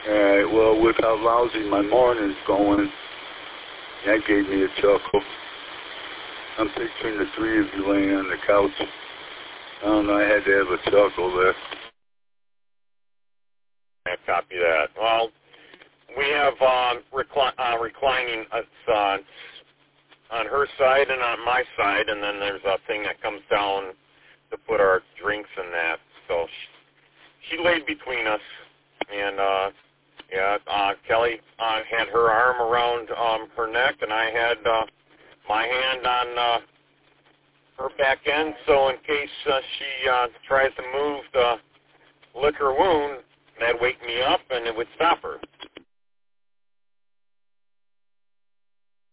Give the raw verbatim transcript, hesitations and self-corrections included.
All right, well, with how lousy my morning's going, that gave me a chuckle. I'm picturing the three of you laying on the couch. I don't know, I had to have a chuckle there. I copy that. Well, we have um, recli- uh, reclining uh, on her side and on my side, and then there's a thing that comes down to put our drinks in that. So she, she laid between us, and uh, yeah, uh, Kelly uh, had her arm around um, her neck, and I had uh, my hand on uh, her back end. So in case uh, she uh, tries to move the liquor wound, that'd wake me up, and it would stop her.